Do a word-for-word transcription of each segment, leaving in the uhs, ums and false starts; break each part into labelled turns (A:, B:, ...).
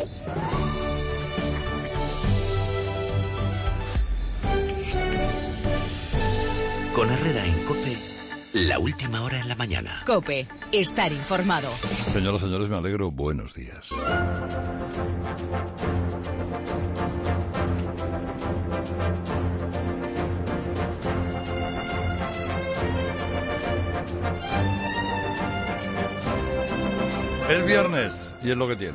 A: Con Herrera en COPE, la última hora en la mañana.
B: COPE, estar informado.
C: Señoras y señores, me alegro. Buenos días. Es viernes y es lo que tiene.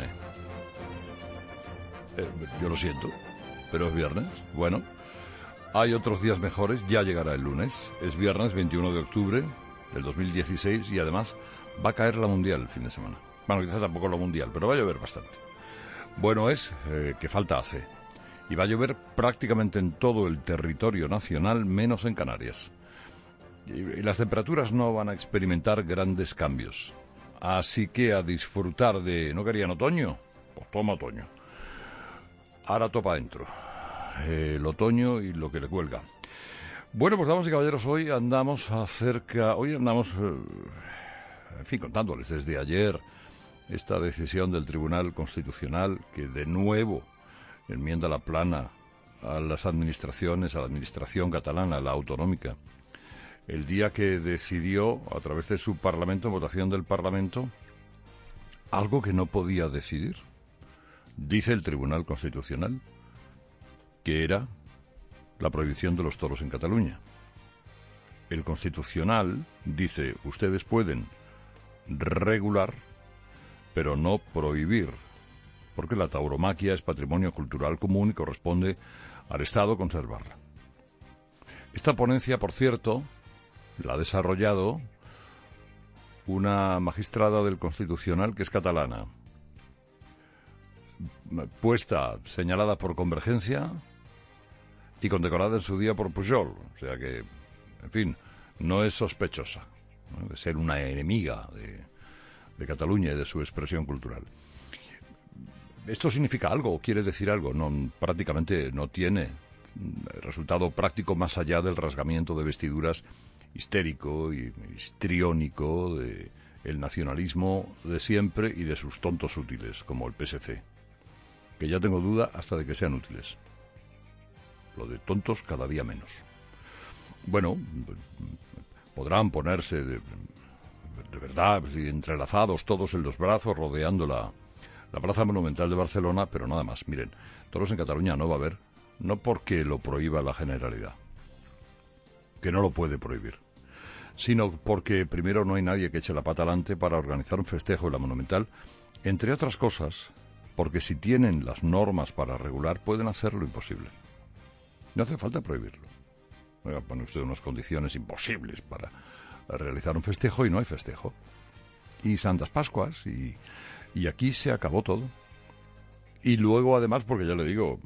C: Eh, yo lo siento, pero es viernes. Bueno, hay otros días mejores, ya llegará el lunes. Es viernes veintiuno de octubre del dos mil dieciséis y además va a caer la Mundial el fin de semana. Bueno, quizás tampoco la Mundial, pero va a llover bastante. Bueno es eh, que falta hace. Y va a llover prácticamente en todo el territorio nacional, menos en Canarias. Y, y las temperaturas no van a experimentar grandes cambios. Así que a disfrutar de... ¿No querían otoño? Pues toma otoño. Ahora topa adentro. Eh, el otoño y lo que le cuelga. Bueno, pues damas y caballeros, hoy andamos acerca... Hoy andamos, eh, en fin, contándoles desde ayer esta decisión del Tribunal Constitucional que de nuevo enmienda la plana a las administraciones, a la administración catalana, a la autonómica. El día que decidió, a través de su Parlamento, en votación del Parlamento, algo que no podía decidir. Dice el Tribunal Constitucional que era la prohibición de los toros en Cataluña. El Constitucional dice, ustedes pueden regular, pero no prohibir, porque la tauromaquia es patrimonio cultural común y corresponde al Estado conservarla. Esta ponencia, por cierto, la ha desarrollado una magistrada del Constitucional que es catalana, puesta, señalada por Convergencia y condecorada en su día por Pujol. O sea que, en fin, no es sospechosa, ¿no?, de ser una enemiga de, de Cataluña y de su expresión cultural. ¿Esto significa algo? ¿Quiere decir algo? No, prácticamente no tiene resultado práctico más allá del rasgamiento de vestiduras histérico y histriónico de el nacionalismo de siempre y de sus tontos útiles, como el P S C, que ya tengo duda hasta de que sean útiles. Lo de tontos cada día menos. Bueno, podrán ponerse de, de verdad entrelazados todos en los brazos rodeando la, la Plaza Monumental de Barcelona, pero nada más. Miren, toros en Cataluña no va a haber, no porque lo prohíba la Generalidad, que no lo puede prohibir, sino porque primero no hay nadie que eche la pata adelante para organizar un festejo en la Monumental, entre otras cosas, porque si tienen las normas para regular, pueden hacer lo imposible. No hace falta prohibirlo. Oiga, pone usted unas condiciones imposibles para realizar un festejo y no hay festejo. Y Santas Pascuas, y, y aquí se acabó todo. Y luego, además, porque ya le digo,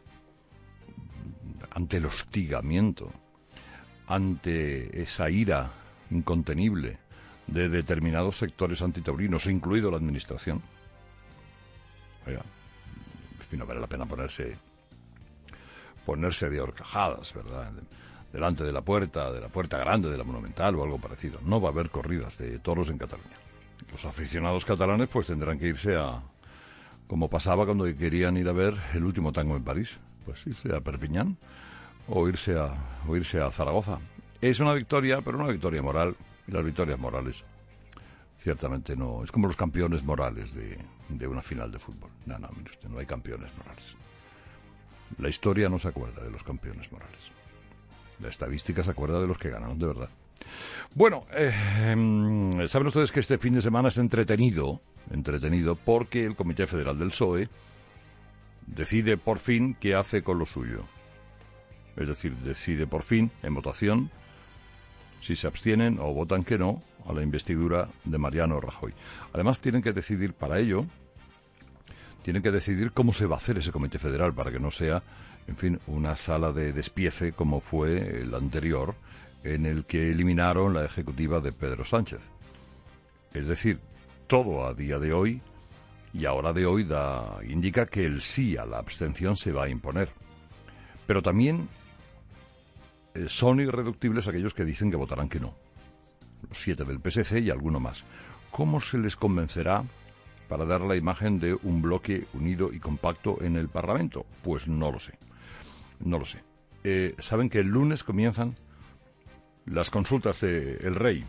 C: ante el hostigamiento, ante esa ira incontenible de determinados sectores antitaurinos, incluido la administración, oiga, en fin, no vale la pena ponerse ponerse de horcajadas, ¿verdad?, delante de la puerta, de la puerta grande de la Monumental o algo parecido. No va a haber corridas de toros en Cataluña. Los aficionados catalanes pues tendrán que irse a, como pasaba cuando querían ir a ver el último tango en París, pues irse a Perpiñán o irse a, o irse a Zaragoza. Es una victoria, pero una victoria moral, y las victorias morales ciertamente no, es como los campeones morales de, de una final de fútbol. No, no, mire usted, no hay campeones morales. La historia no se acuerda de los campeones morales. La estadística se acuerda de los que ganaron de verdad. Bueno, eh, saben ustedes que este fin de semana es entretenido, entretenido porque el Comité Federal del P S O E decide por fin qué hace con lo suyo. Es decir, decide por fin, en votación, si se abstienen o votan que no a la investidura de Mariano Rajoy. Además, tienen que decidir para ello, tienen que decidir cómo se va a hacer ese Comité Federal para que no sea, en fin, una sala de despiece como fue el anterior, en el que eliminaron la ejecutiva de Pedro Sánchez. Es decir, todo a día de hoy, y ahora de hoy da, indica que el sí a la abstención se va a imponer. Pero también eh, son irreductibles aquellos que dicen que votarán que no. Los siete del P S C y alguno más. ¿Cómo se les convencerá para dar la imagen de un bloque unido y compacto en el Parlamento? Pues no lo sé, no lo sé. Eh, Saben que el lunes comienzan las consultas de El Rey.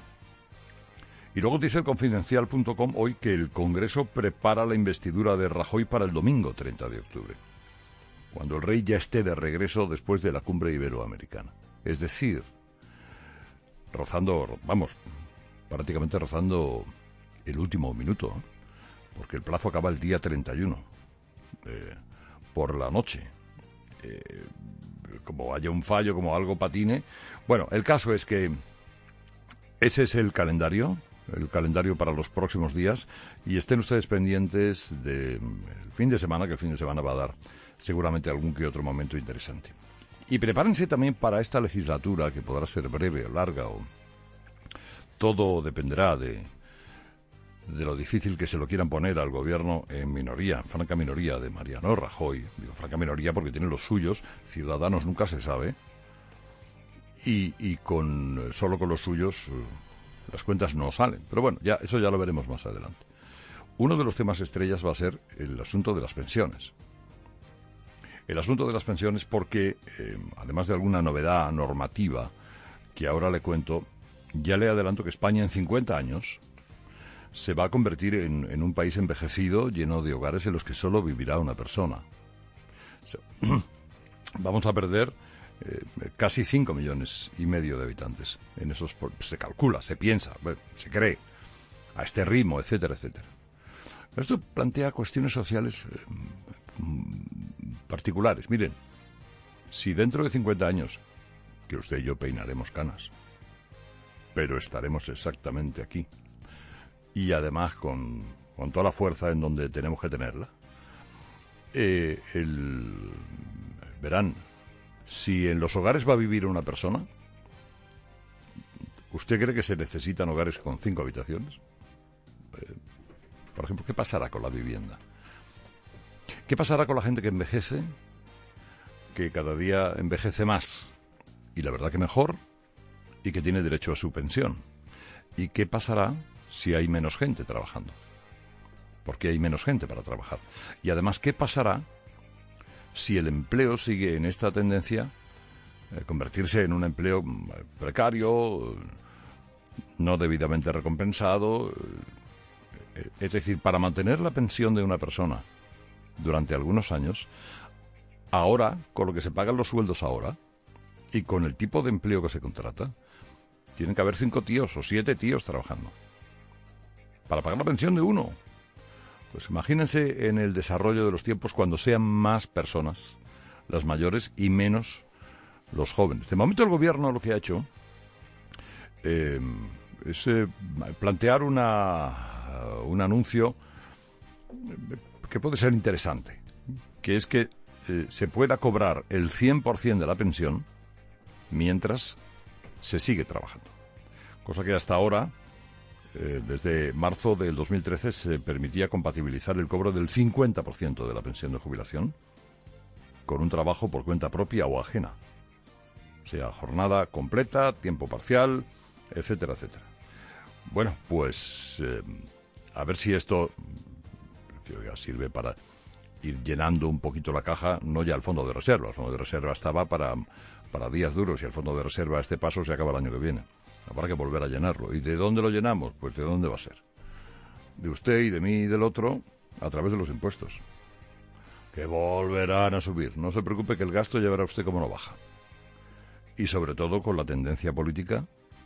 C: Y luego dice el confidencial punto com hoy que el Congreso prepara la investidura de Rajoy para el domingo treinta de octubre, cuando el Rey ya esté de regreso después de la cumbre iberoamericana. Es decir, rozando, vamos, prácticamente rozando el último minuto, ¿eh? Porque el plazo acaba el día treinta y uno, eh, por la noche. Eh, como haya un fallo, como algo patine. Bueno, el caso es que ese es el calendario, el calendario para los próximos días, y estén ustedes pendientes del fin de semana, que el fin de semana va a dar seguramente algún que otro momento interesante. Y prepárense también para esta legislatura, que podrá ser breve o larga, o todo dependerá de, de lo difícil que se lo quieran poner al gobierno en minoría, franca minoría de Mariano Rajoy. Digo franca minoría porque tiene los suyos, Ciudadanos nunca se sabe, y, y con solo con los suyos las cuentas no salen. Pero bueno, ya eso ya lo veremos más adelante. Uno de los temas estrellas va a ser el asunto de las pensiones. El asunto de las pensiones porque, eh, además de alguna novedad normativa que ahora le cuento, ya le adelanto que España en cincuenta años se va a convertir en, en un país envejecido, lleno de hogares en los que solo vivirá una persona. O sea, vamos a perder eh, casi cinco millones y medio de habitantes. En esos se calcula, se piensa, se cree, a este ritmo, etcétera, etcétera. Esto plantea cuestiones sociales eh, particulares. Miren, si dentro de cincuenta años, que usted y yo peinaremos canas, pero estaremos exactamente aquí, y además con, con toda la fuerza en donde tenemos que tenerla, eh, el, verán, si en los hogares va a vivir una persona, ¿usted cree que se necesitan hogares con cinco habitaciones? Eh, por ejemplo, ¿qué pasará con la vivienda? ¿Qué pasará con la gente que envejece, que cada día envejece más, y la verdad que mejor, y que tiene derecho a su pensión? ¿Y qué pasará si hay menos gente trabajando? Porque hay menos gente para trabajar. Y además, ¿qué pasará si el empleo sigue en esta tendencia, eh, convertirse en un empleo precario, no debidamente recompensado? Eh, es decir, para mantener la pensión de una persona durante algunos años, ahora, con lo que se pagan los sueldos ahora, y con el tipo de empleo que se contrata, tienen que haber cinco tíos o siete tíos trabajando para pagar la pensión de uno. Pues imagínense en el desarrollo de los tiempos cuando sean más personas las mayores y menos los jóvenes. De momento el gobierno lo que ha hecho eh, es eh, plantear una, uh, un anuncio que puede ser interesante, que es que eh, se pueda cobrar el cien por ciento de la pensión mientras se sigue trabajando. Cosa que hasta ahora, eh, desde marzo del dos mil trece, se permitía compatibilizar el cobro del cincuenta por ciento de la pensión de jubilación con un trabajo por cuenta propia o ajena. O sea, jornada completa, tiempo parcial, etcétera, etcétera. Bueno, pues eh, a ver si esto ya sirve para ir llenando un poquito la caja, no ya el fondo de reserva. El fondo de reserva estaba para, para días duros y el fondo de reserva a este paso se acaba el año que viene. Habrá que volver a llenarlo. ¿Y de dónde lo llenamos? Pues de dónde va a ser. De usted y de mí y del otro a través de los impuestos, que volverán a subir. No se preocupe que el gasto ya verá usted cómo no baja. Y sobre todo con la tendencia política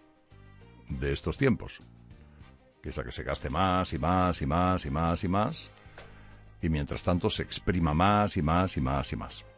C: de estos tiempos, que es la que se gaste más y más y más y más y más, y mientras tanto se exprima más y más y más y más.